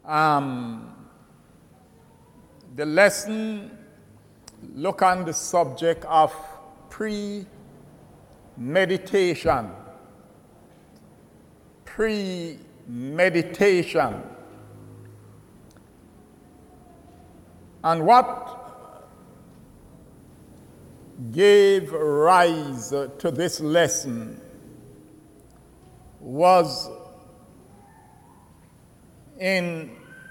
The lesson look on the subject of premeditation. Premeditation. And what gave rise to this lesson was in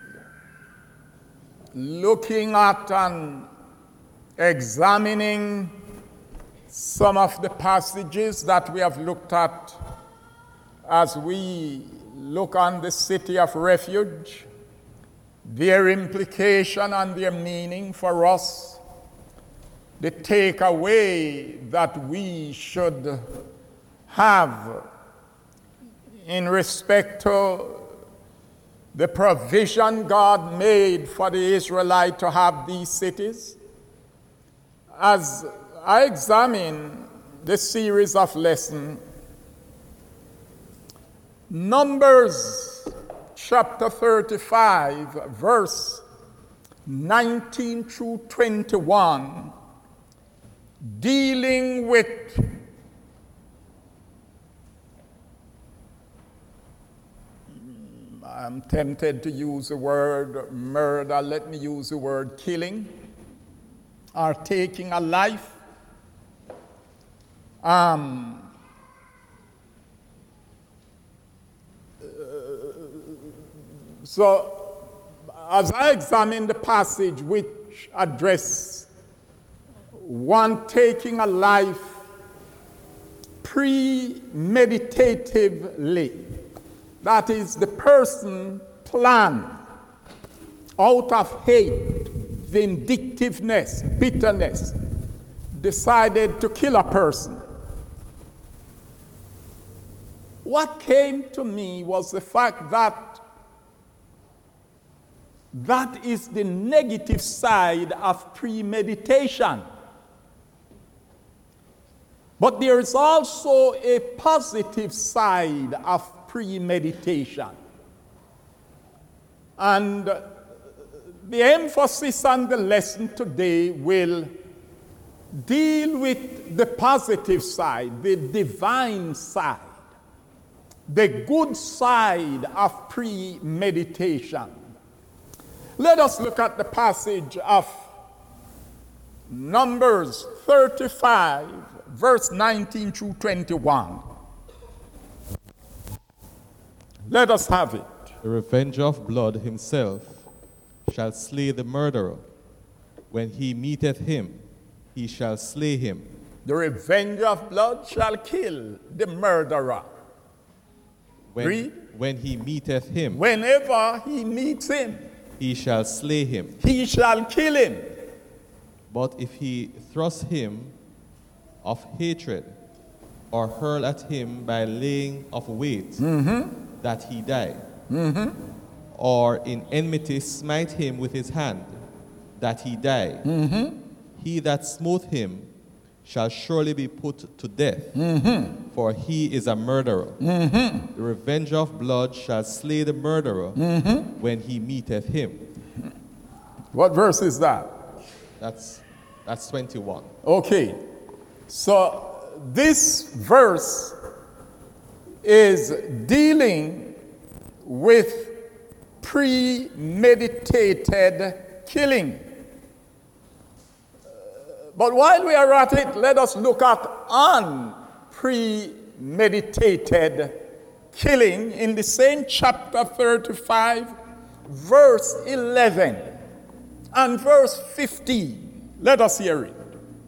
looking at and examining some of the passages that we have looked at as we look on the city of refuge, their implication and their meaning for us, the takeaway that we should have in respect to the provision God made for the Israelites to have these cities. As I examine this series of lessons, Numbers chapter 35, verse 19 through 21, dealing with I'm tempted to use the word murder. Let me use the word killing or taking a life. So, as I examine the passage which address one taking a life premeditatively, that is, the person planned out of hate, vindictiveness, bitterness, decided to kill a person. What came to me was the fact that that is the negative side of premeditation. But there is also a positive side of premeditation. And the emphasis on the lesson today will deal with the positive side, the divine side, the good side of premeditation. Let us look at the passage of Numbers 35, verse 19 through 21. Let us have it. The revenger of blood himself shall slay the murderer. When he meeteth him, he shall slay him. The revenger of blood shall kill the murderer. Read. When he meeteth him, whenever he meets him, he shall slay him. He shall kill him. But if he thrust him of hatred, or hurl at him by laying of weight, that he die, or in enmity smite him with his hand, that he die, he that smote him shall surely be put to death, for he is a murderer. The revenger of blood shall slay the murderer when he meeteth him. What verse is that? That's 21. Okay. So this verse is dealing with premeditated killing. But while we are at it, let us look at unpremeditated killing in the same chapter 35, verse 11 and verse 15. Let us hear it.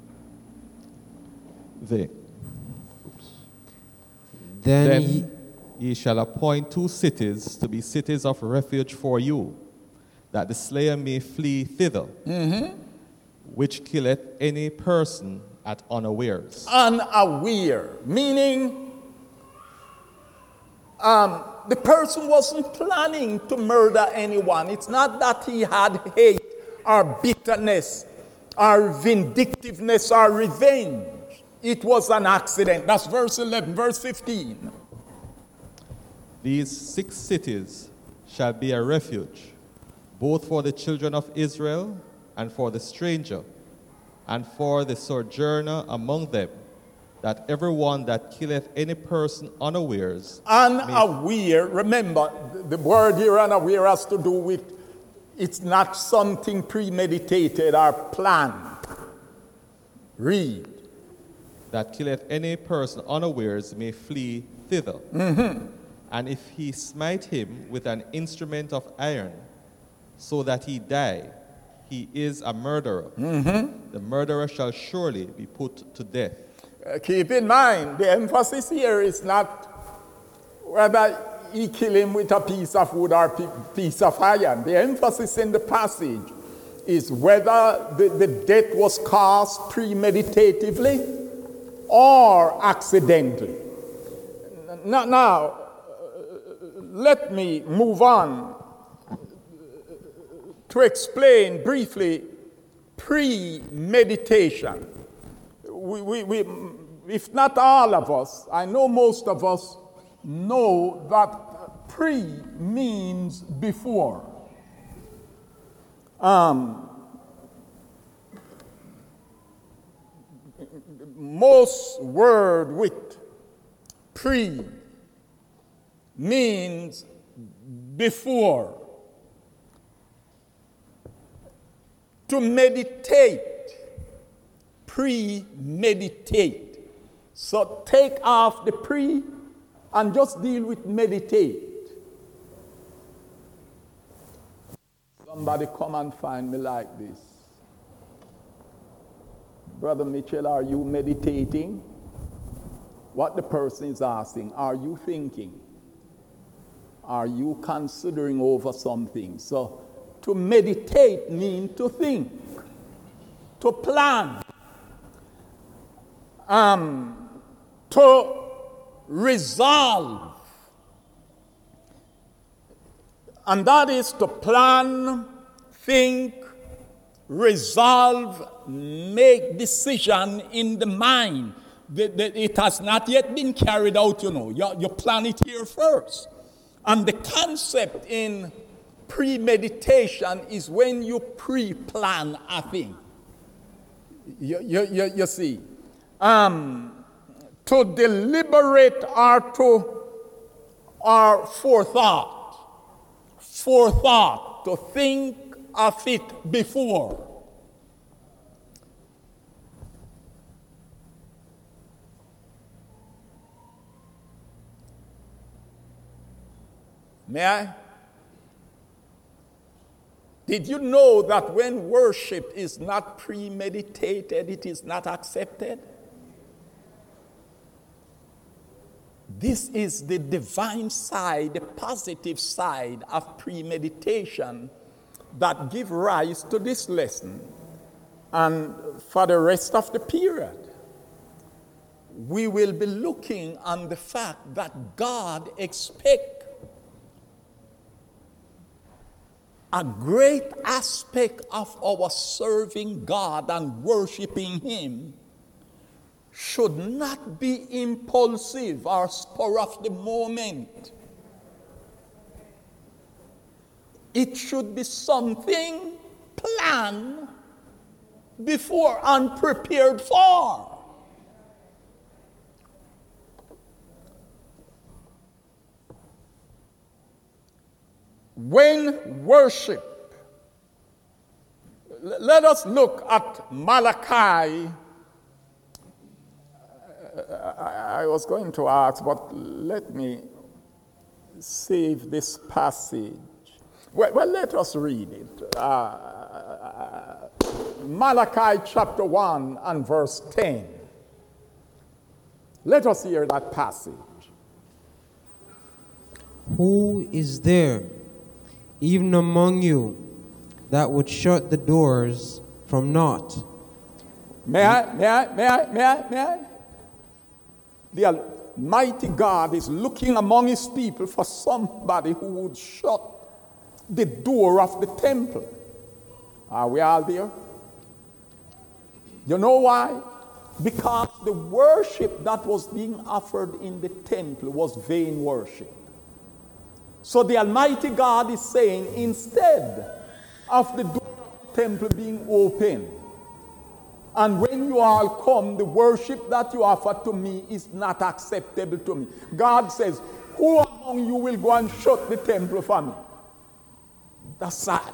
Then ye shall appoint 2 cities to be cities of refuge for you, that the slayer may flee thither, which killeth any person at unawares. Unaware, meaning the person wasn't planning to murder anyone. It's not that he had hate or bitterness or vindictiveness or revenge. It was an accident. That's verse 11. Verse 15. These 6 cities shall be a refuge both for the children of Israel and for the stranger, and for the sojourner among them, that everyone that killeth any person unawares. Unaware, remember, the word here unaware has to do with it's not something premeditated or planned. Read. That killeth any person unawares may flee thither. And if he smite him with an instrument of iron, so that he die, he is a murderer. The murderer shall surely be put to death. Keep in mind, the emphasis here is not whether he kill him with a piece of wood or piece of iron. The emphasis in the passage is whether the death was caused premeditatively or accidentally. Now, let me move on to explain briefly premeditation. We, if not all of us, I know most of us know that pre means before. Most word with pre means before. To meditate, premeditate. So take off the pre and just deal with meditate. Somebody come and find me like this. Brother Mitchell, are you meditating? What the person is asking, are you thinking? Are you considering over something? So to meditate means to think, to plan, to resolve. And that is to plan, think, resolve, make decision in the mind. It has not yet been carried out, you know. You plan it here first. And the concept in premeditation is when you pre-plan a thing. You see. To deliberate or forethought. Forethought, to think of it before. May I? Did you know that when worship is not premeditated, it is not accepted? This is the divine side, the positive side of premeditation that give rise to this lesson. And for the rest of the period, we will be looking on the fact that God expects a great aspect of our serving God and worshiping Him should not be impulsive or spur of the moment. It should be something planned before and prepared for. When worship, let us look at Malachi. I was going to ask, but let me save this passage. Well, let us read it. Malachi chapter 1 and verse 10. Let us hear that passage. Who is there, even among you, that would shut the doors from naught? May I? The Almighty God is looking among His people for somebody who would shut the door of the temple. Are we all there? You know why? Because the worship that was being offered in the temple was vain worship. So the Almighty God is saying, instead, of the door of the temple being open. And when you all come, the worship that you offer to me is not acceptable to me. God says, who among you will go and shut the temple for me? That's sad.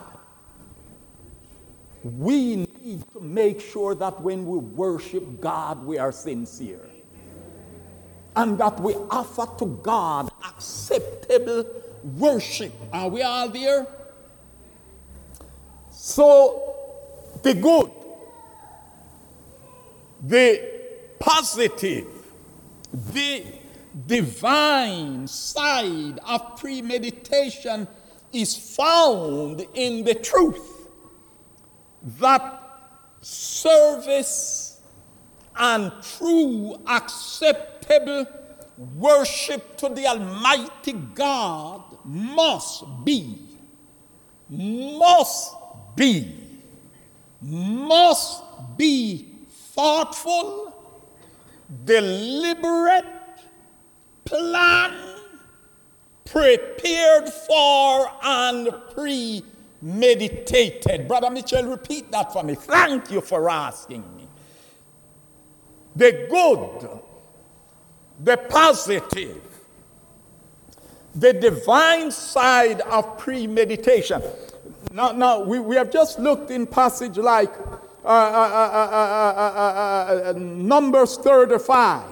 We need to make sure that when we worship God, we are sincere. And that we offer to God acceptable worship. Are we all there? So, the good, the positive, the divine side of premeditation is found in the truth that service and true acceptable worship to the Almighty God must be thoughtful, deliberate, planned, prepared for, and premeditated. Brother Mitchell, repeat that for me. Thank you for asking me. The good, the positive, the divine side of premeditation. Now we have just looked in passage like Numbers 35,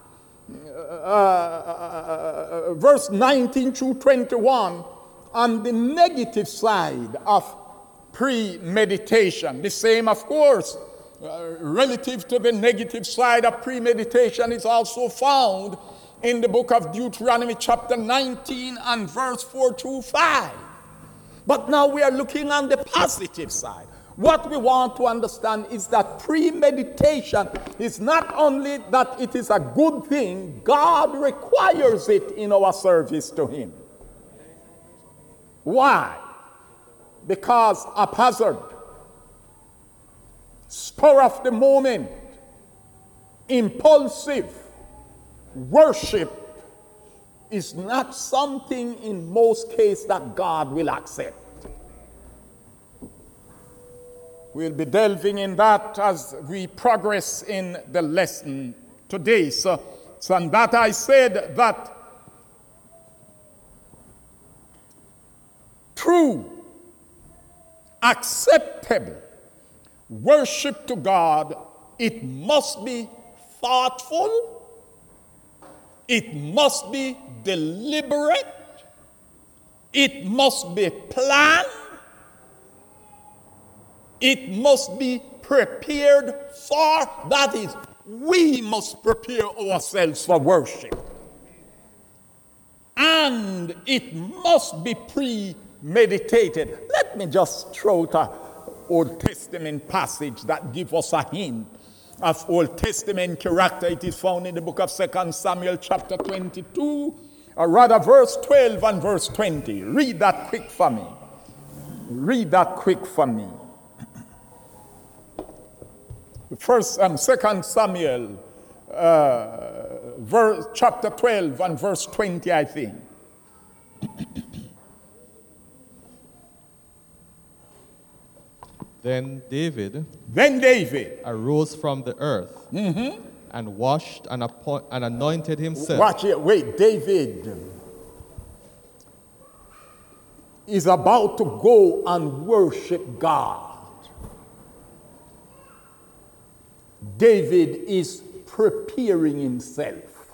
verse 19 through 21, on the negative side of premeditation. The same, of course, relative to the negative side of premeditation is also found in the book of Deuteronomy chapter 19 and verse 4 through 5. But now we are looking on the positive side. What we want to understand is that premeditation is not only that it is a good thing, God requires it in our service to Him. Why? Because haphazard, spur of the moment, impulsive worship is not something in most cases that God will accept. We'll be delving in that as we progress in the lesson today. So on that I said that true, acceptable worship to God, it must be thoughtful, it must be deliberate, it must be planned, it must be prepared for. That is, we must prepare ourselves for worship. And it must be premeditated. Let me just throw out an Old Testament passage that gives us a hint of Old Testament character. It is found in the book of 2 Samuel chapter 22, or rather verse 12 and verse 20. Read that quick for me. Read that quick for me. Second Samuel chapter 12 and verse 20, I think. Then David arose from the earth and washed and anointed himself. Watch here. Wait, David is about to go and worship God. David is preparing himself.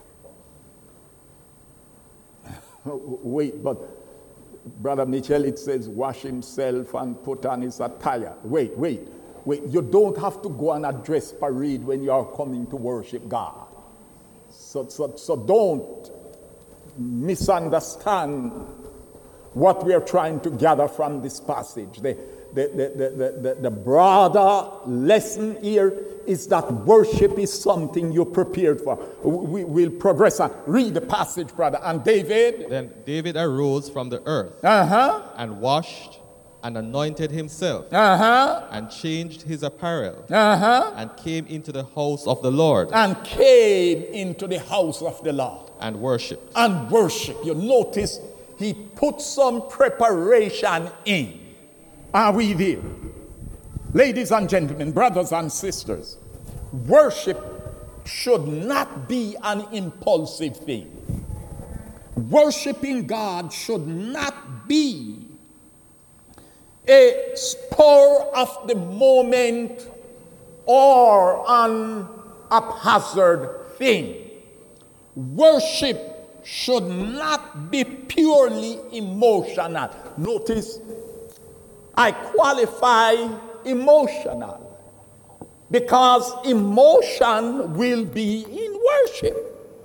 Wait, but Brother Mitchell, it says wash himself and put on his attire. Wait. You don't have to go on a dress parade when you are coming to worship God. So don't misunderstand what we are trying to gather from this passage. The broader lesson here is that worship is something you're prepared for. We will progress on. Read the passage, brother. And Then David arose from the earth and washed and anointed himself and changed his apparel and came into the house of the Lord. And worshiped. You notice he put some preparation in. Are we there? Ladies and gentlemen, brothers and sisters, worship should not be an impulsive thing. Worshiping God should not be a spur of the moment or an haphazard thing. Worship should not be purely emotional. Notice, I qualify emotional because emotion will be in worship.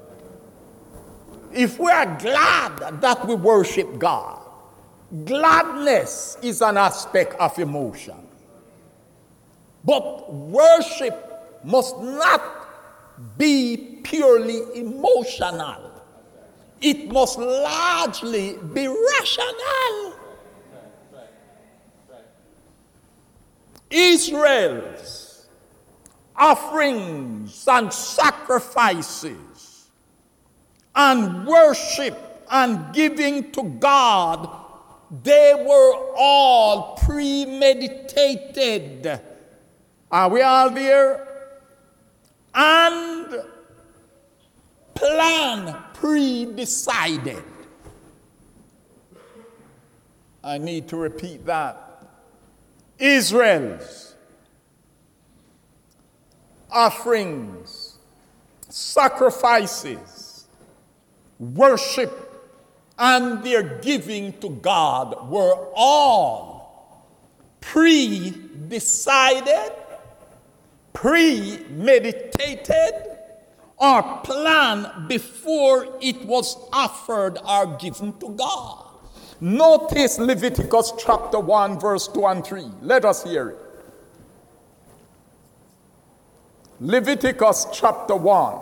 If we are glad that we worship God, gladness is an aspect of emotion. But worship must not be purely emotional. It must largely be rational. Israel's offerings and sacrifices and worship and giving to God, they were all premeditated. Are we all there? And plan pre-decided. I need to repeat that. Israel's offerings, sacrifices, worship, and their giving to God were all pre-decided, premeditated, or planned before it was offered or given to God. Notice Leviticus chapter 1, verse 2 and 3. Let us hear it. Leviticus chapter 1.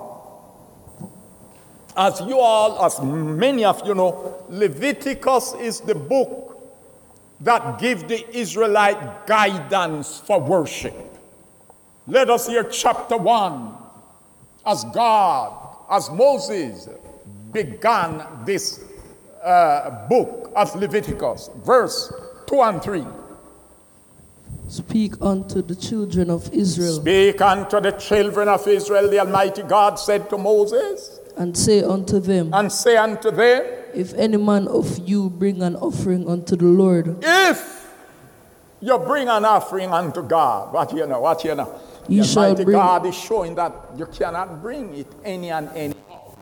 As many of you know, Leviticus is the book that gives the Israelite guidance for worship. Let us hear chapter 1, as Moses began this book of Leviticus, verse 2 and 3. Speak unto the children of Israel. Speak unto the children of Israel, the Almighty God said to Moses. And say unto them. If any man of you bring an offering unto the Lord. If you bring an offering unto God, what you know? The Almighty God is showing that you cannot bring it any and anyhow.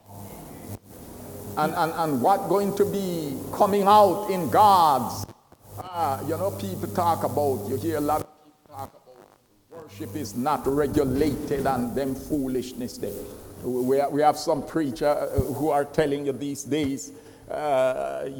And what going to be coming out in God's, people talk about, you hear a lot of people talk about worship is not regulated and them foolishness there. We have some preacher who are telling you these days, that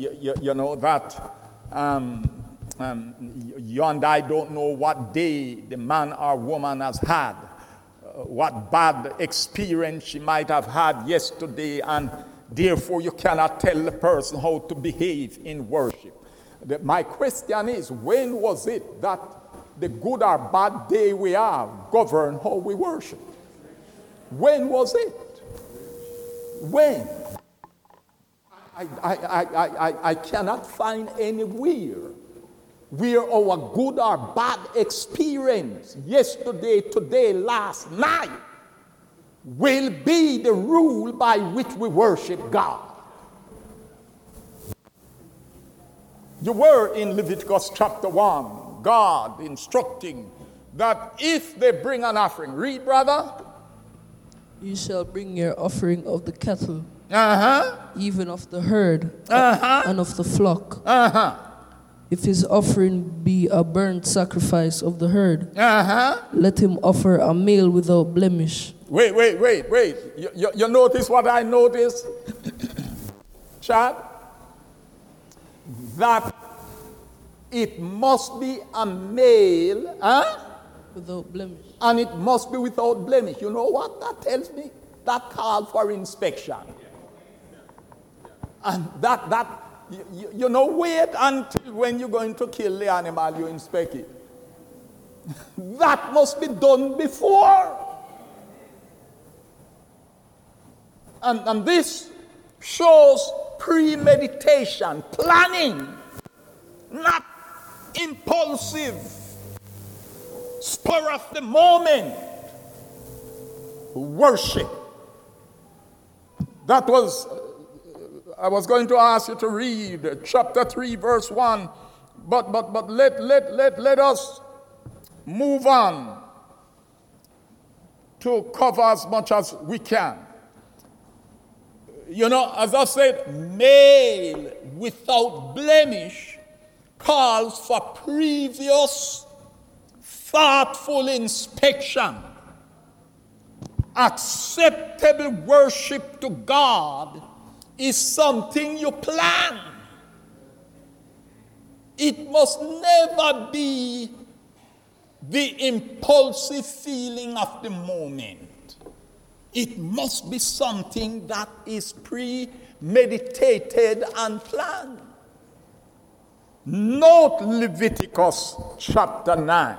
you and I don't know what day the man or woman has had, what bad experience she might have had yesterday, and therefore you cannot tell the person how to behave in worship. My question is, when was it that the good or bad day we have governed how we worship? When was it? When? I cannot find anywhere where our good or bad experience yesterday, today, last night will be the rule by which we worship God. You were in Leviticus chapter 1, God instructing that if they bring an offering, read, brother. You shall bring your offering of the cattle, even of the herd, and of the flock. If his offering be a burnt sacrifice of the herd, let him offer a male without blemish. Wait. You notice what I noticed? Chad? That it must be a male, without blemish. And it must be without blemish. You know what that tells me? That called for inspection. And wait until when you're going to kill the animal, you inspect it. That must be done before. And this shows premeditation, planning, not impulsive, spur of the moment worship. That was, I was going to ask you to read chapter 3, verse 1, but let us move on to cover as much as we can. You know, as I said, male without blemish calls for previous thoughtful inspection. Acceptable worship to God is something you plan. It must never be the impulsive feeling of the moment. It must be something that is premeditated and planned. Note Leviticus chapter 9.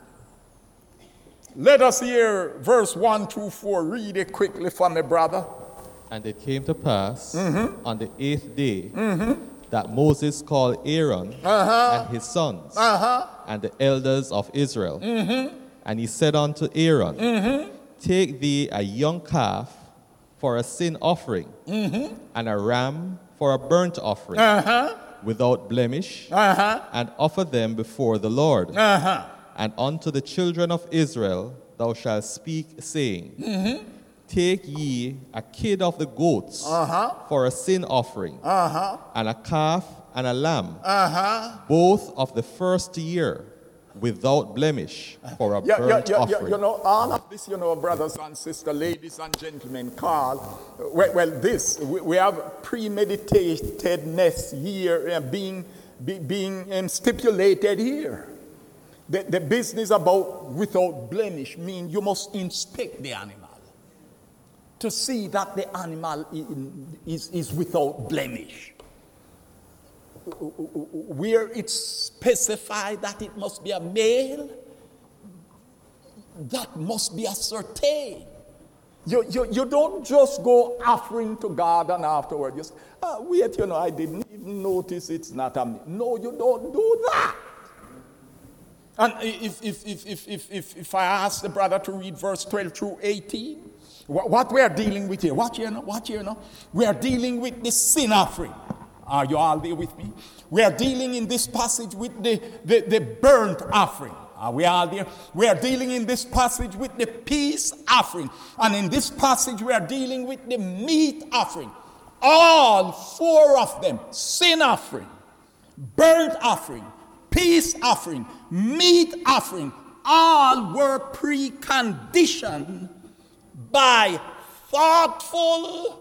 Let us hear verse 1 through 4. Read it quickly for me, brother. And it came to pass on the 8th day that Moses called Aaron and his sons and the elders of Israel. And he said unto Aaron, take thee a young calf for a sin offering, and a ram for a burnt offering, without blemish, and offer them before the Lord. And unto the children of Israel thou shalt speak, saying, take ye a kid of the goats for a sin offering, and a calf and a lamb, both of the first year, without blemish, for a burnt offering. You know, all of this, you know, brothers and sisters, ladies and gentlemen, Carl, we have premeditatedness here being stipulated here. The business about without blemish means you must inspect the animal to see that the animal is without blemish. Where it's specified that it must be a male, that must be ascertained. You don't just go offering to God and afterward just, wait, you know, I didn't even notice it's not a male. No, you don't do that. And if I ask the brother to read verse 12 through 18, what we are dealing with here, watch here now. We are dealing with the sin offering. Are you all there with me? We are dealing in this passage with the burnt offering. Are we all there? We are dealing in this passage with the peace offering. And in this passage we are dealing with the meat offering. All four of them, sin offering, burnt offering, peace offering, meat offering, all were preconditioned by thoughtful,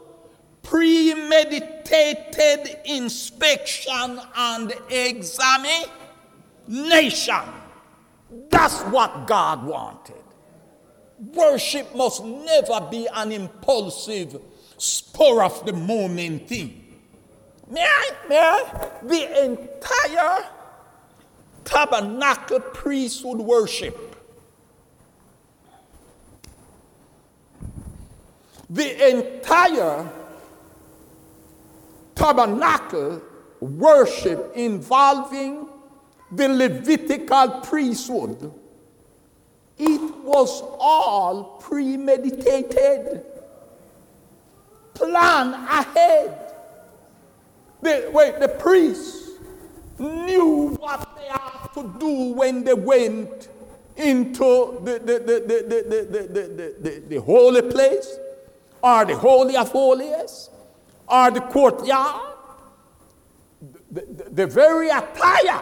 premeditated inspection and examination. That's what God wanted. Worship must never be an impulsive, spur of the moment thing. May I? The entire tabernacle priesthood worship, the entire tabernacle worship involving the Levitical priesthood, it was all premeditated, planned ahead. The priests knew what they had to do when they went into the holy place, or the holy of holies, or the courtyard. The very attire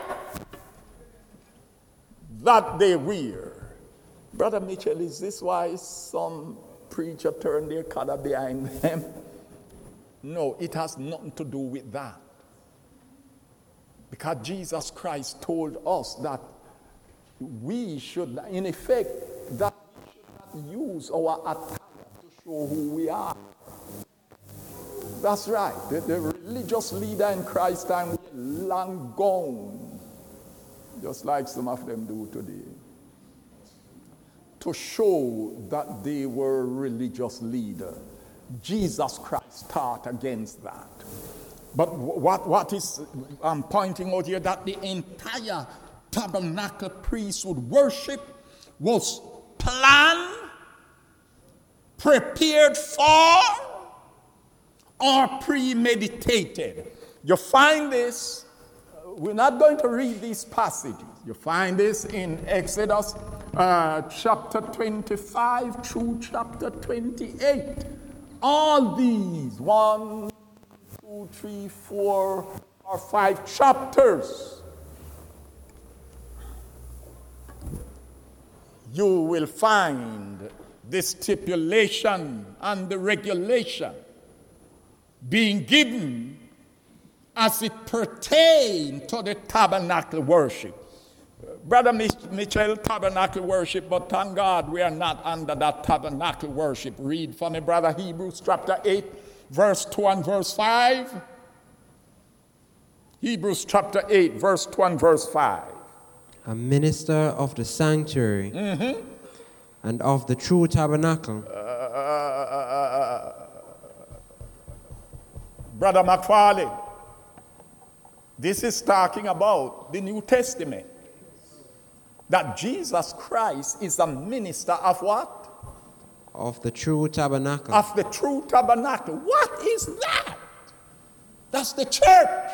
that they wear. Brother Mitchell, is this why some preacher turned their collar behind them? No, it has nothing to do with that. Because Jesus Christ told us that we should, in effect, that we should not use our attire to show who we are. That's right. The religious leader in Christ's time was long gone, just like some of them do today, to show that they were religious leaders. Jesus Christ taught against that. But what is I'm pointing out here, that the entire tabernacle priests would worship was planned, prepared for, or premeditated. You find this, we're not going to read these passages. You find this in Exodus chapter 25 through chapter 28. All these, 1, 2, 3, 4, or 5 chapters, you will find the stipulation and the regulation being given as it pertains to the tabernacle worship. Brother Mitchell, tabernacle worship, but thank God we are not under that tabernacle worship. Read for me, brother, Hebrews chapter 8, verse 2 and verse 5. Hebrews chapter 8, verse 2 and verse 5. A minister of the sanctuary and of the true tabernacle. Brother McFarlane, this is talking about the New Testament. That Jesus Christ is a minister of what? Of the true tabernacle. Of the true tabernacle. What is that? That's the church.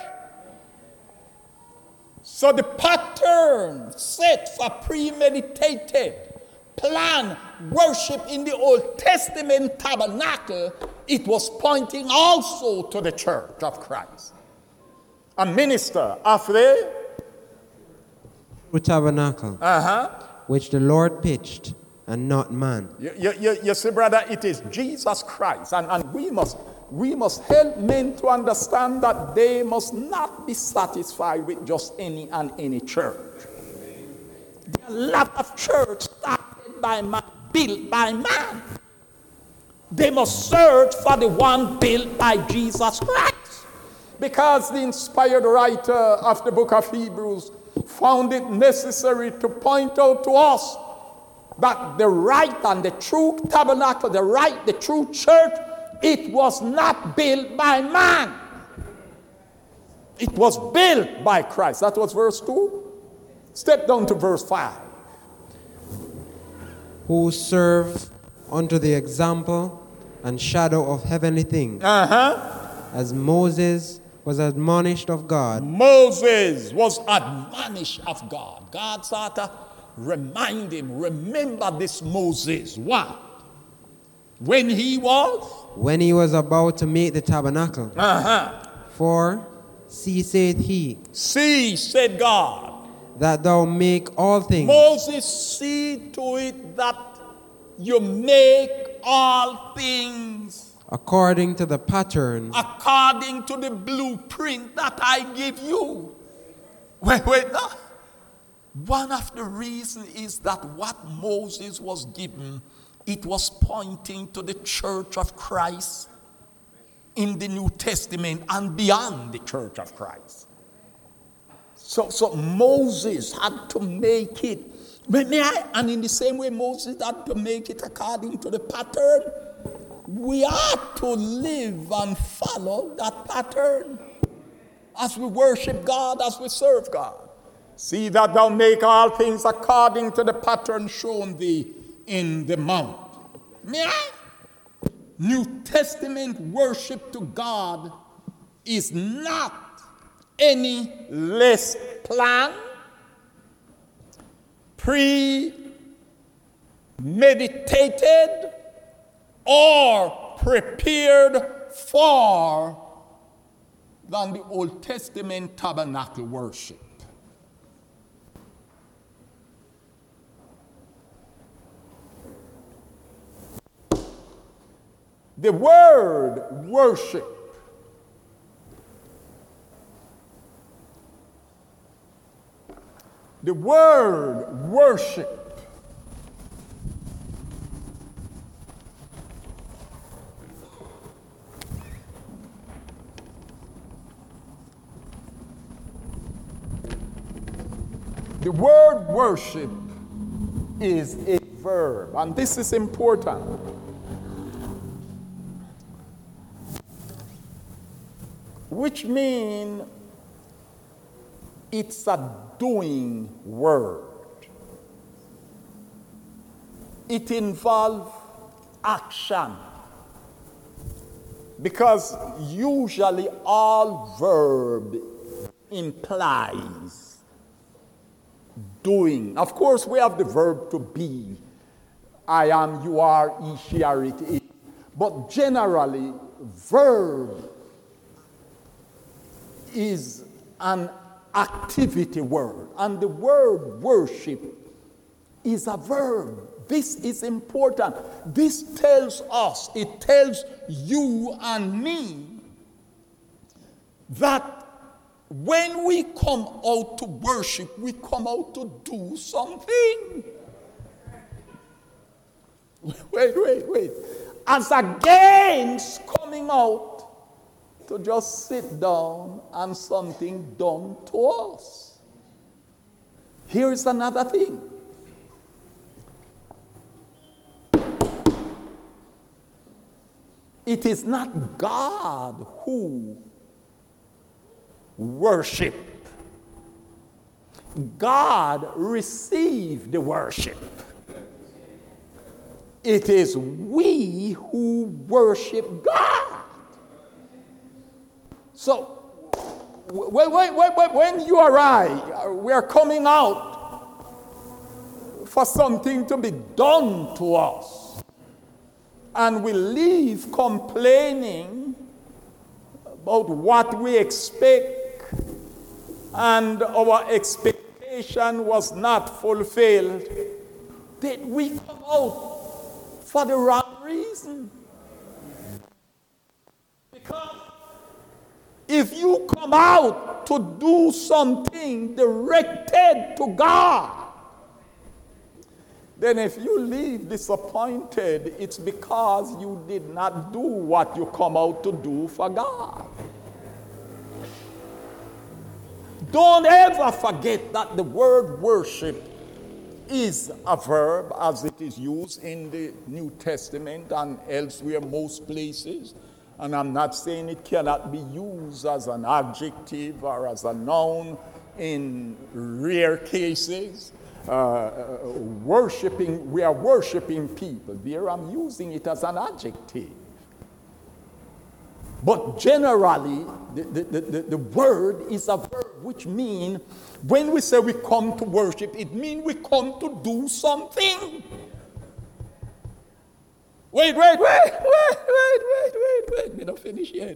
So the pattern set for premeditated, planned worship in the Old Testament tabernacle, it was pointing also to the church of Christ. A minister of the true tabernacle, which the Lord pitched, and not man. You see, brother, it is Jesus Christ. And we must help men to understand that they must not be satisfied with just any and any church. There are a lot of churches started by man, built by man. They must search for the one built by Jesus Christ. Because the inspired writer of the book of Hebrews found it necessary to point out to us that the right and the true tabernacle, the true church, it was not built by man. It was built by Christ. That was verse 2. Step down to verse 5. Who serve unto the example and shadow of heavenly things, as Moses was admonished of God. Moses was admonished of God. God started to remind him, remember this Moses. What? When he was about to make the tabernacle. For, see, said he. See, said God. That thou make all things. Moses, see to it that you make all things according to the pattern. According to the blueprint that I give you. Wait, no. One of the reasons is that what Moses was given, it was pointing to the church of Christ in the New Testament and beyond the church of Christ. So Moses had to make it. And in the same way Moses had to make it according to the pattern, we are to live and follow that pattern as we worship God, as we serve God. See that thou make all things according to the pattern shown thee in the mount. New Testament worship to God is not any less planned, premeditated, or prepared for than the Old Testament tabernacle worship. The word worship The word worship is a verb, and this is important. Which means It's a doing word. It involves action. Because usually all verb implies doing. Of course, we have the verb to be. I am, you are, he, she, are, it is. But generally, verb is an activity word. And the word worship is a verb. This is important. This tells us, it tells you and me that when we come out to worship, we come out to do something. Wait. As against coming out to just sit down and something done to us. Here is another thing. It is not God who worship. God received the worship. It is we who worship God. So, when you or I, we are coming out for something to be done to us, and we leave complaining about what we expect, and our expectation was not fulfilled, then we come out for the wrong reason. Because if you come out to do something directed to God, then if you leave disappointed, it's because you did not do what you come out to do for God. Don't ever forget that the word worship is a verb as it is used in the New Testament and elsewhere, most places. And I'm not saying it cannot be used as an adjective or as a noun in rare cases. Worshiping, we are worshiping people. There I'm using it as an adjective. But generally, the word is a verb, which means when we say we come to worship, it means we come to do something. Wait. We're not finished yet.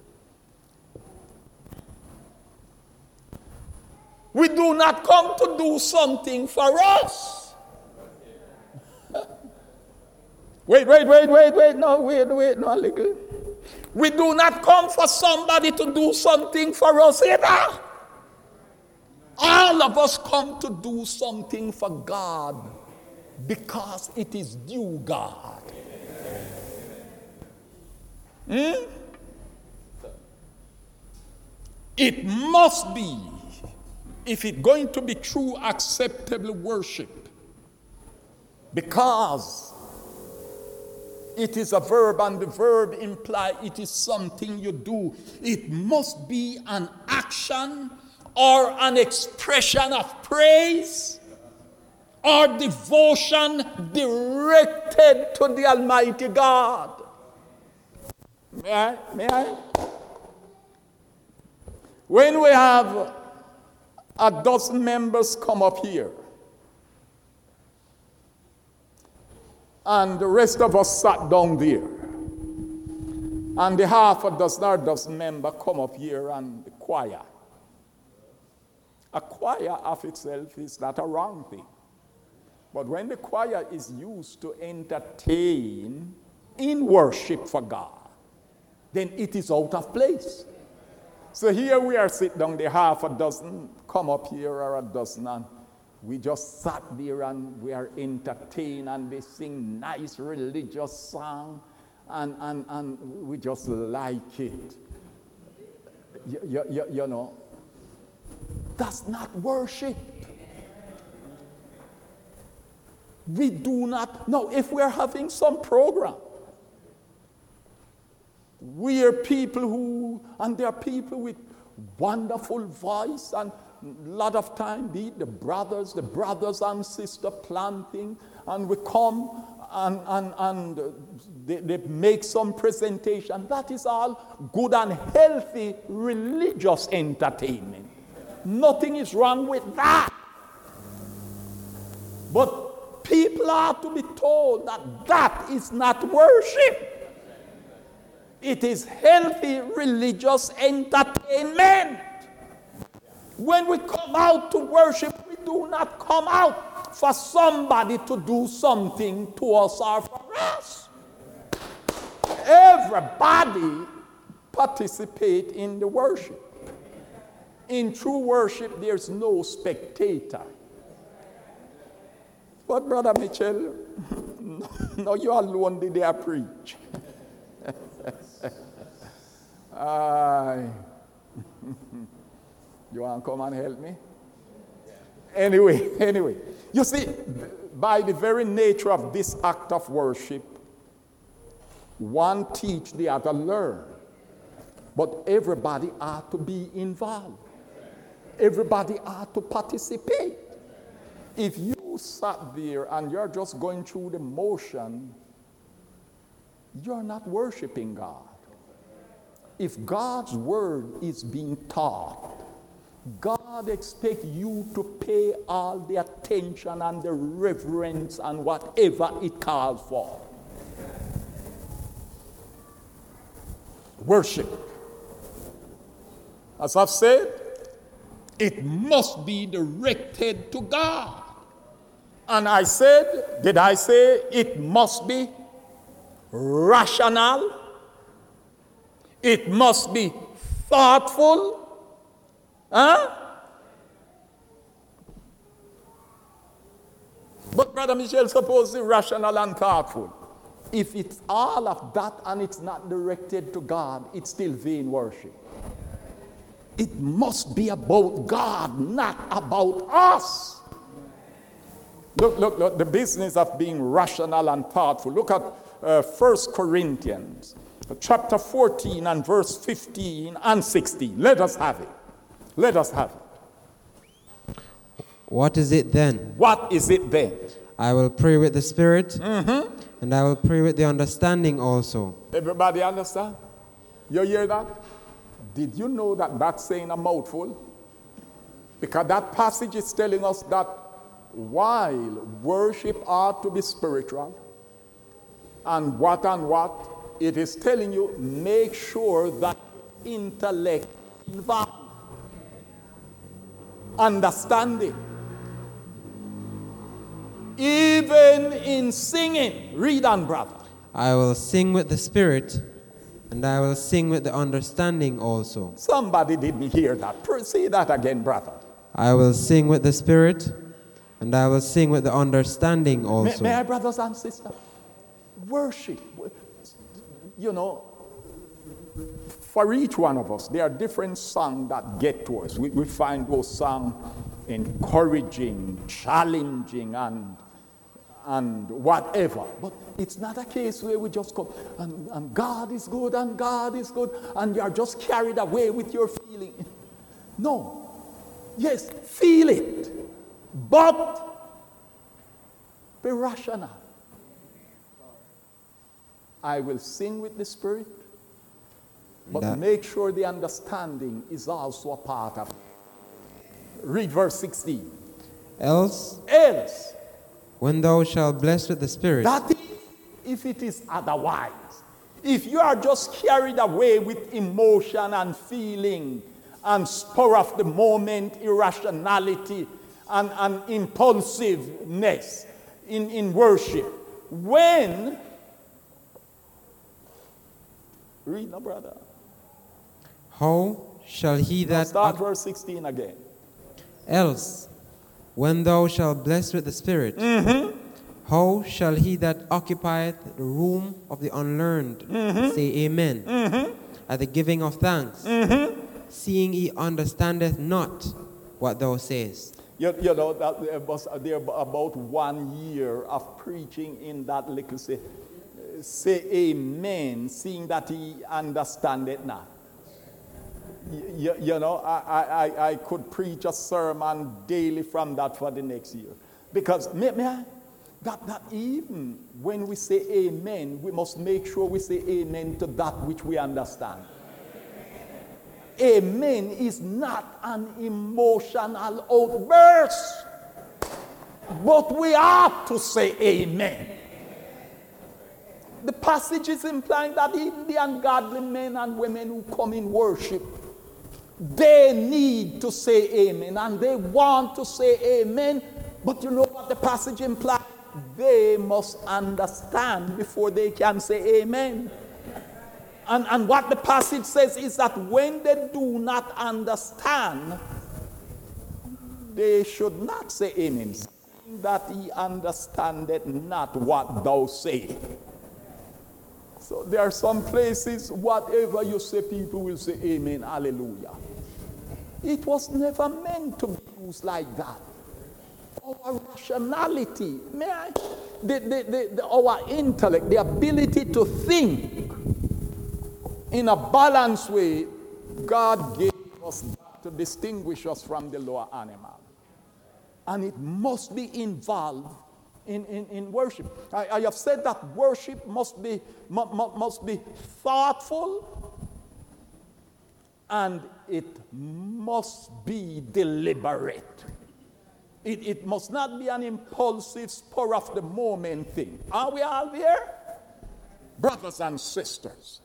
We do not come to do something for us. Wait. No, a little. We do not come for somebody to do something for us either. All of us come to do something for God because it is due God. It must be, if it's going to be true, acceptable worship, because it is a verb, and the verb implies it is something you do. It must be an action or an expression of praise or devotion directed to the Almighty God. May I? When we have a dozen members come up here, and the rest of us sat down there, and the half a dozen or dozen member come up here and the choir. A choir of itself is not a wrong thing. But when the choir is used to entertain in worship for God, then it is out of place. So here we are sitting down, the half a dozen come up here, or a dozen, and we just sat there and we are entertained, and we sing nice religious song, and we just like it. You know, that's not worship. We do not, no, if we're having some program, we are people who, and there are people with wonderful voice, and lot of time be the brothers and sister planting, and we come and they make some presentation. That is all good and healthy religious entertainment. Nothing is wrong with that. But people are to be told that that is not worship. It is healthy religious entertainment. When we come out to worship, we do not come out for somebody to do something to us or for us. Everybody participate in the worship. In true worship, there's no spectator. But Brother Mitchell, no, you alone did I preach. You want to come and help me? Anyway, you see, by the very nature of this act of worship, one teach, the other learn. But everybody ought to be involved. Everybody ought to participate. If you sat there and you're just going through the motion, you're not worshiping God. If God's word is being taught, God expects you to pay all the attention and the reverence and whatever it calls for. Worship. As I've said, it must be directed to God. And I said, did I say it must be rational? It must be thoughtful. But Brother Michel, suppose it's rational and thoughtful. If it's all of that and it's not directed to God, it's still vain worship. It must be about God, not about us. Look, the business of being rational and thoughtful. Look at 1 Corinthians, chapter 14 and verse 15 and 16. Let us have it. Let us have it. What is it then? What is it then? I will pray with the Spirit, and I will pray with the understanding also. Everybody understand? You hear that? Did you know that that's saying a mouthful? Because that passage is telling us that while worship ought to be spiritual, and what, it is telling you, make sure that intellect involved. Understanding. Even in singing. Read on, brother. I will sing with the Spirit, and I will sing with the understanding also. Somebody didn't hear that. Say that again, brother. I will sing with the Spirit, and I will sing with the understanding also. May I, brothers and sisters? Worship. You know, for each one of us, there are different songs that get to us. We find those songs encouraging, challenging, and whatever. But it's not a case where we just come and God is good and God is good and you are just carried away with your feeling. No. Yes, feel it. But be rational. I will sing with the Spirit, but make sure the understanding is also a part of it. Read verse 16. Else, when thou shalt bless with the Spirit. That is, if it is otherwise. If you are just carried away with emotion and feeling and spur of the moment, irrationality and impulsiveness in worship, when, read now, brother. How shall he that... Start verse 16 again. Else, when thou shalt bless with the Spirit, how shall he that occupieth the room of the unlearned say Amen at the giving of thanks, seeing he understandeth not what thou sayest? You know, that there about 1 year of preaching in that little say Amen, seeing that he understandeth not. You know, I could preach a sermon daily from that for the next year. Because, that even when we say amen, we must make sure we say amen to that which we understand. Amen is not an emotional outburst, but we have to say amen. The passage is implying that even the ungodly men and women who come in worship, they need to say amen, and they want to say amen, but you know what the passage implies? They must understand before they can say amen. And what the passage says is that when they do not understand, they should not say amen. That he understandeth not what thou say. So there are some places, whatever you say, people will say amen, hallelujah. It was never meant to be used like that. Our rationality, our intellect, the ability to think in a balanced way, God gave us that to distinguish us from the lower animal. And it must be involved in worship. I have said that worship must be thoughtful, and it must be deliberate. It must not be an impulsive, spur of the moment thing. Are we all there? Brothers and sisters,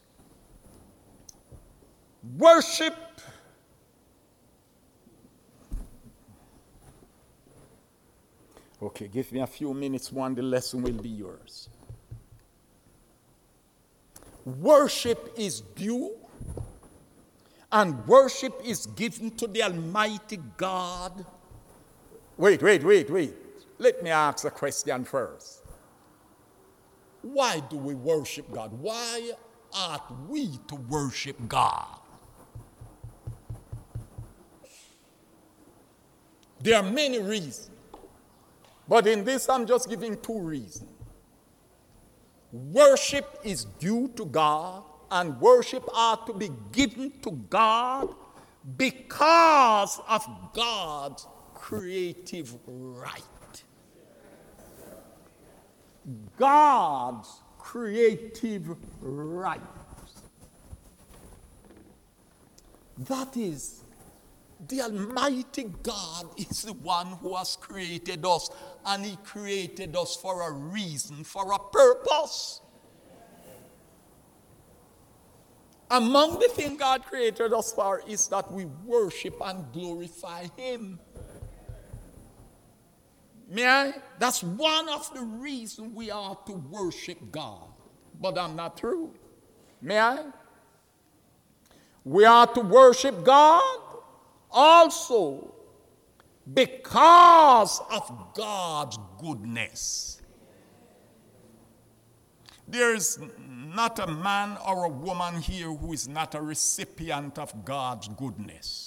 worship okay, give me a few minutes more and the lesson will be yours. Worship is due, and worship is given to the Almighty God. Wait. Let me ask a question first. Why do we worship God? Why ought we to worship God? There are many reasons, but in this I'm just giving two reasons. Worship is due to God, and worship ought to be given to God because of God's creative right. God's creative right. That is, the Almighty God is the one who has created us, and He created us for a reason, for a purpose. Among the things God created us for is that we worship and glorify Him. May I? That's one of the reasons we are to worship God. But I'm not through. May I? We are to worship God also because of God's goodness. There is not a man or a woman here who is not a recipient of God's goodness.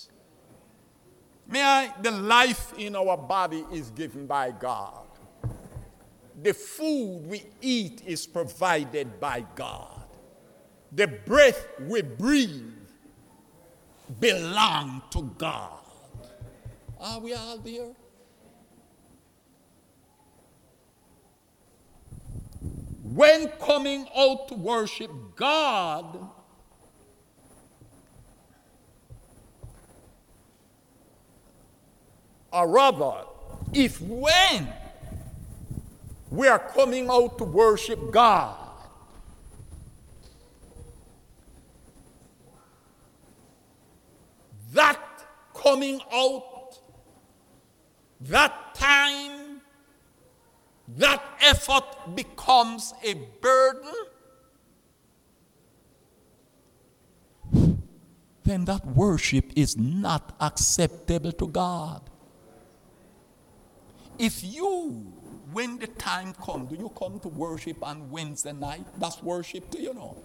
The life in our body is given by God. The food we eat is provided by God. The breath we breathe belongs to God. Are we all there? When coming out to worship God, or rather, if when we are coming out to worship God, that coming out, that time, that effort becomes a burden, then that worship is not acceptable to God. If you, when the time comes, do you come to worship on Wednesday night? That's worship to you know.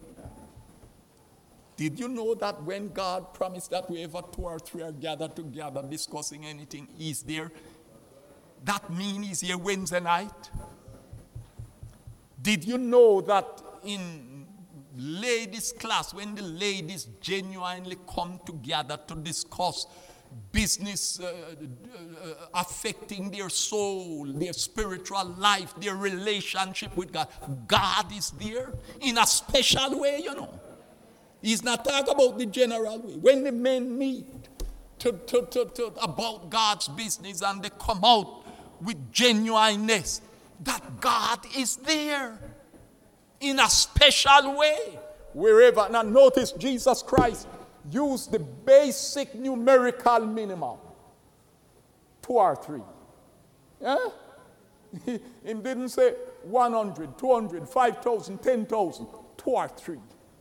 Did you know that when God promised that wherever two or three are gathered together discussing anything, He's there? That means He's here Wednesday night. Did you know that in ladies' class, when the ladies genuinely come together to discuss business affecting their soul, their spiritual life, their relationship with God, God is there in a special way, you know. He's not talking about the general way. When the men meet about God's business and they come out with genuineness, that God is there in a special way. Wherever. Now notice Jesus Christ used the basic numerical minimum. 2 or 3. Yeah? He didn't say 100, 200, 5,000, 10,000. 2 or 3.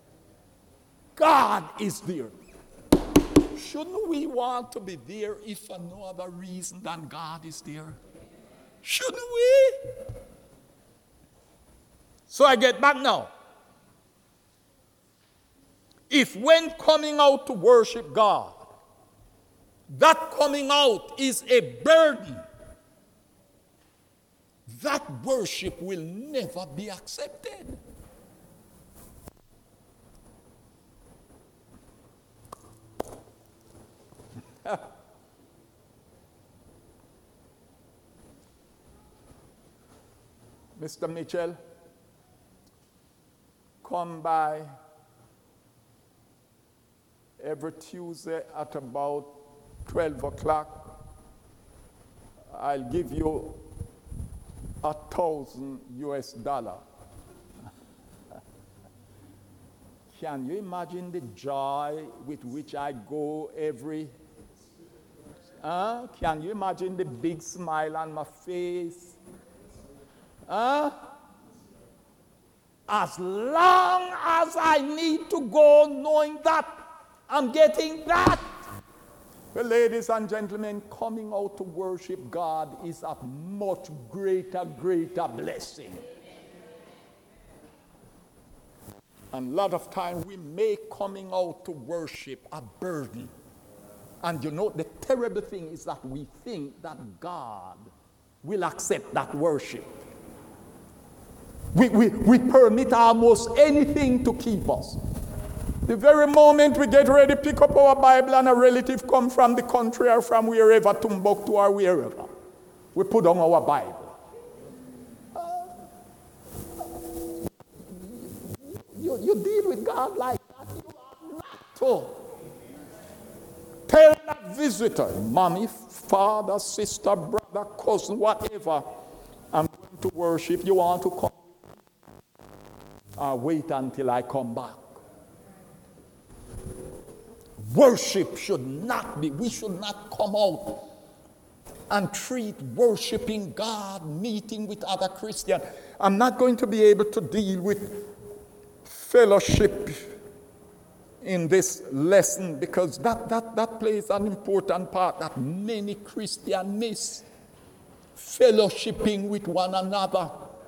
God is there. Shouldn't we want to be there if for no other reason than God is there? Shouldn't we? So I get back now. If when coming out to worship God, that coming out is a burden, that worship will never be accepted. Mr. Mitchell, come by every Tuesday at about 12 o'clock. I'll give you $1,000. Can you imagine the joy with which I go every? Can you imagine the big smile on my face? As long as I need to go knowing that I'm getting that. Well, ladies and gentlemen, coming out to worship God is a much greater blessing. And a lot of time we make coming out to worship a burden. And you know, the terrible thing is that we think that God will accept that worship. We permit almost anything to keep us. The very moment we get ready, pick up our Bible and a relative come from the country or from wherever, Timbuktu or wherever, we put on our Bible. You deal with God like that. You are not to. Tell that visitor, mommy, father, sister, brother, cousin, whatever, I'm going to worship. You want to come? Wait until I come back. Worship should not be, we should not come out and treat worshiping God, meeting with other Christians. I'm not going to be able to deal with fellowship in this lesson because that plays an important part that many Christians miss. Fellowshipping with one another.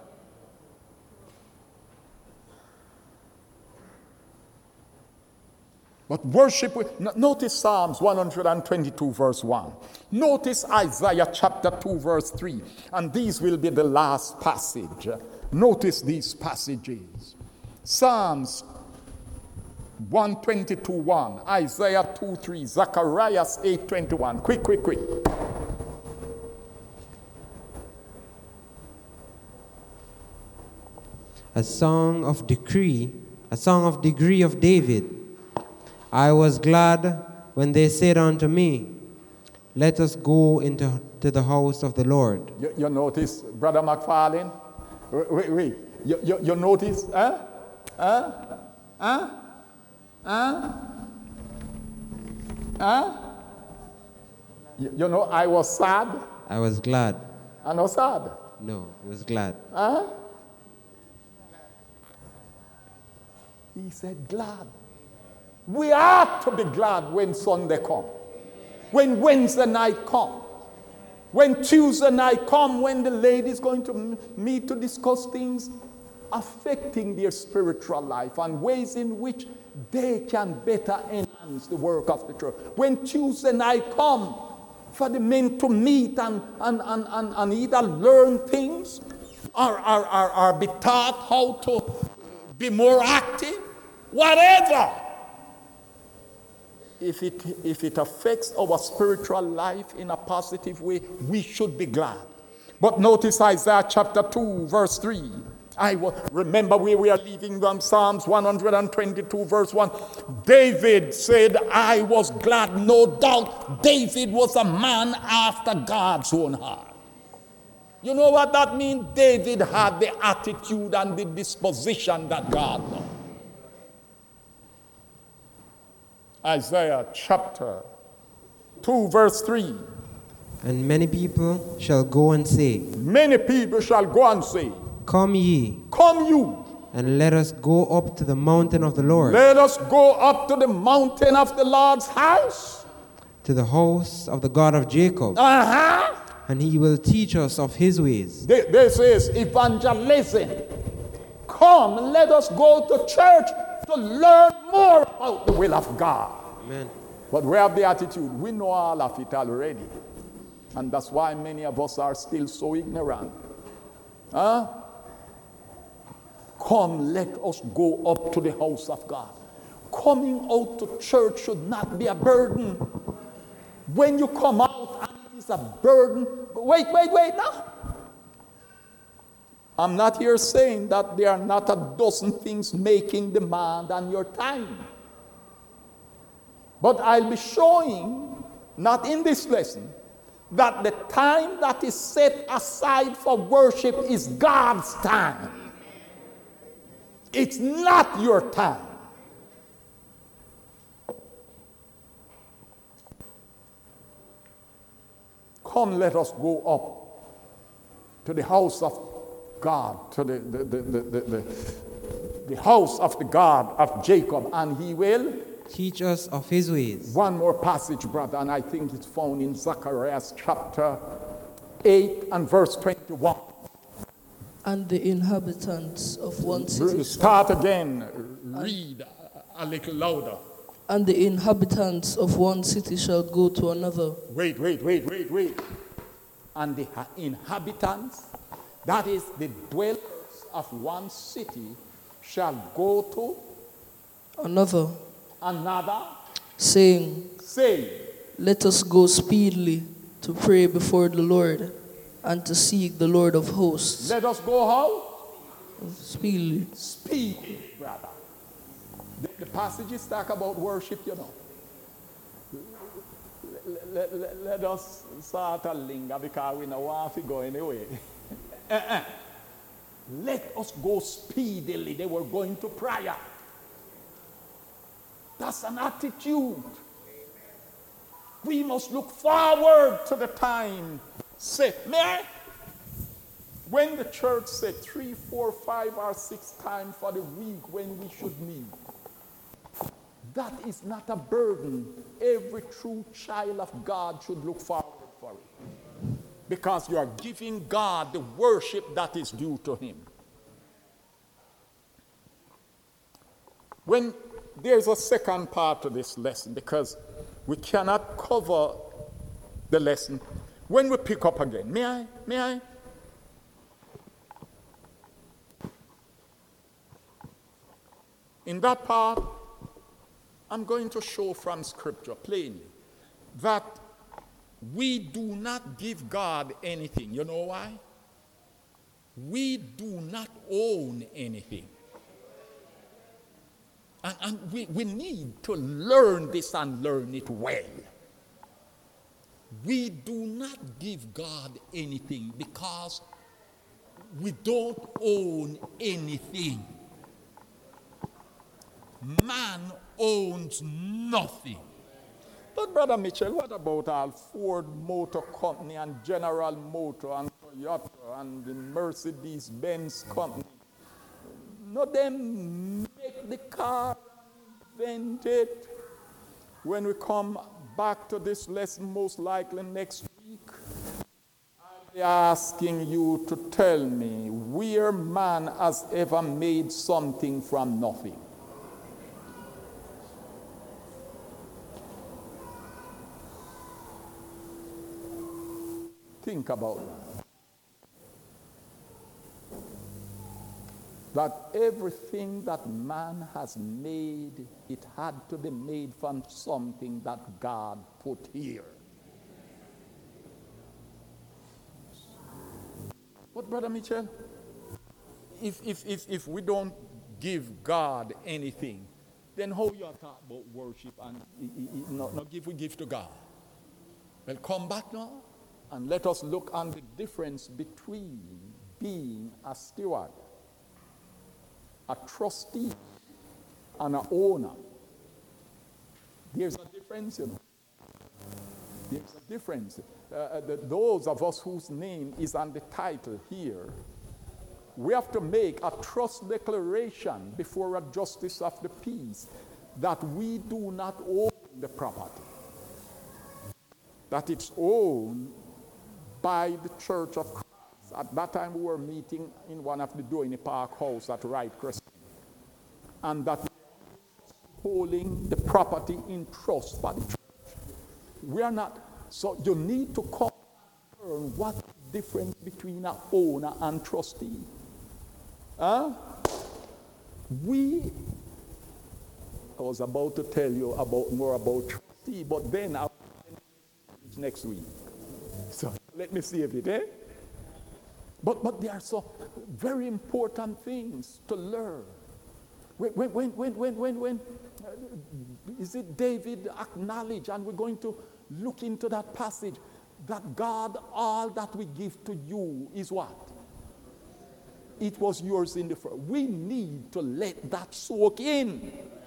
But worship with, notice Psalms 122 verse 1. Notice Isaiah chapter 2 verse 3. And these will be the last passage. Notice these passages. Psalms 122 1. Isaiah 2 3. Zechariah 8 21. Quick. A song of degree of David. I was glad when they said unto me, let us go into the house of the Lord. You notice, Brother McFarlane? Wait. You notice? You know, I was sad. I was glad. I was sad. No, I was glad. He said glad. We are to be glad when Sunday comes, when Wednesday night comes, when Tuesday night comes, when the ladies going to meet to discuss things affecting their spiritual life and ways in which they can better enhance the work of the church. When Tuesday night comes for the men to meet and either learn things or be taught how to be more active. whatever. If it affects our spiritual life in a positive way, we should be glad. But notice Isaiah chapter 2, verse 3. Remember where we are leaving from Psalms 122, verse 1. David said, I was glad. No doubt David was a man after God's own heart. You know what that means? David had the attitude and the disposition that God loved. Isaiah chapter 2, verse 3. And many people shall go and say, Many people shall go and say, Come ye, come you, and let us go up to the mountain of the Lord, let us go up to the mountain of the Lord's house, to the house of the God of Jacob, and he will teach us of his ways. This is evangelism. Come, let us go to church to learn more about the will of God. Amen. But we have the attitude, we know all of it already. And that's why many of us are still so ignorant. Come, let us go up to the house of God. Coming out to church should not be a burden. When you come out and it is a burden, wait now. I'm not here saying that there are not a dozen things making demand on your time. But I'll be showing, not in this lesson, that the time that is set aside for worship is God's time. It's not your time. Come, let us go up to the house of God, to the house of the God of Jacob, and he will teach us of his ways. One more passage, brother, and I think it's found in Zechariah chapter 8 and verse 21. And the inhabitants of one city. Start again. Read a little louder. And the inhabitants of one city shall go to another. Wait. And the inhabitants, that is the dwellers of one city, shall go to another, saying, Let us go speedily to pray before the Lord and to seek the Lord of hosts. Let us go how? Speedily. Speedily, brother. The passages talk about worship, you know. Let us start a linger because we know want to go anyway. Let us go speedily. They were going to prayer. That's an attitude. We must look forward to the time. Say, when the church said 3, 4, 5, or 6 times for the week when we should meet, that is not a burden. Every true child of God should look forward for it. Because you are giving God the worship that is due to him. When there's a second part to this lesson, because we cannot cover the lesson. When we pick up again, may I? In that part, I'm going to show from Scripture plainly that we do not give God anything. You know why? We do not own anything. And we need to learn this and learn it well. We do not give God anything because we don't own anything. Man owns nothing. But Brother Mitchell, what about our Ford Motor Company and General Motor and Toyota and the Mercedes-Benz Company? No, them make the car, invent it. When we come back to this lesson, most likely next week, I'll be asking you to tell me where man has ever made something from nothing. Think about that. that everything that man has made, it had to be made from something that God put here. But Brother Mitchell, if we don't give God anything, then how you talk about worship and not give to God? Well, come back now and let us look on the difference between being a steward, a trustee, and an owner. There's a difference, you know. There's a difference. Those of us whose name is on the title here, we have to make a trust declaration before a justice of the peace that we do not own the property, that it's owned by the Church of Christ. At that time we were meeting in one of the Duane Park House at Wright Crescent, and that we are holding the property in trust for the church. We are not. So you need to come and learn what the difference between an owner and trustee. I was about to tell you more about trustee, but then I'll next week. So let me save it, eh? But there are so very important things to learn. When is it David acknowledged, and we're going to look into that passage, that God, all that we give to you is what? It was yours in the first. We need to let that soak in.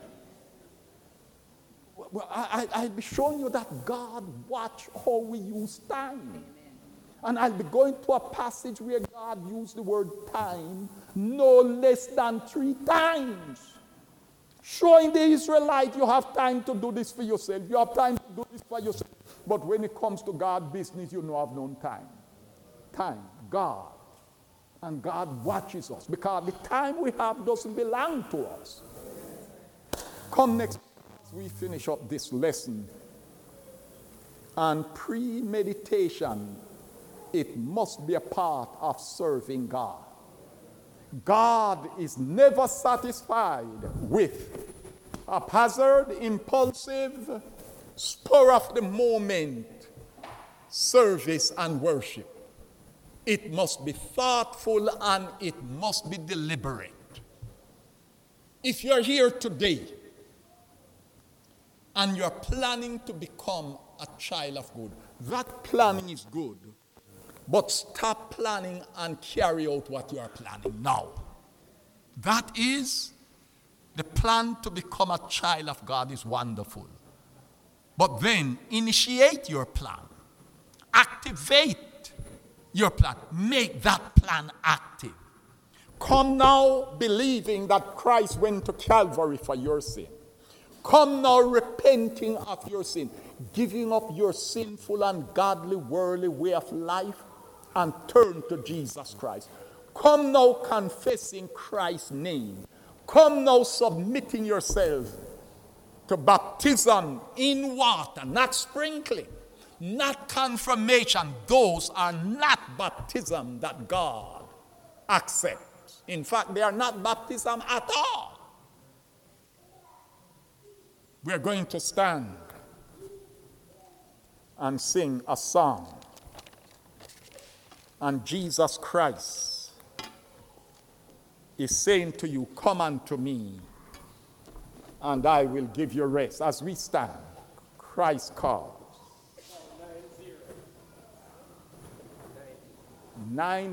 Well, I'll be showing you that God watch how we use time. And I'll be going to a passage where God used the word time no less than 3 times. Showing the Israelite you have time to do this for yourself. You have time to do this for yourself. But when it comes to God's business, you know I've known time. Time, God. And God watches us because the time we have doesn't belong to us. Come next as we finish up this lesson. And premeditation, it must be a part of serving God. God is never satisfied with haphazard, impulsive, spur of the moment service and worship. It must be thoughtful and it must be deliberate. If you're here today and you're planning to become a child of God, that planning is good. But stop planning and carry out what you are planning now. That is, the plan to become a child of God is wonderful. But then initiate your plan. Activate your plan. Make that plan active. Come now believing that Christ went to Calvary for your sin. Come now repenting of your sin, giving up your sinful and godly worldly way of life, and turn to Jesus Christ. Come now confessing Christ's name. Come now submitting yourself to baptism in water, not sprinkling, not confirmation. Those are not baptism that God accepts. In fact, they are not baptism at all. We are going to stand and sing a song. And Jesus Christ is saying to you, come unto me, and I will give you rest. As we stand, Christ calls. 9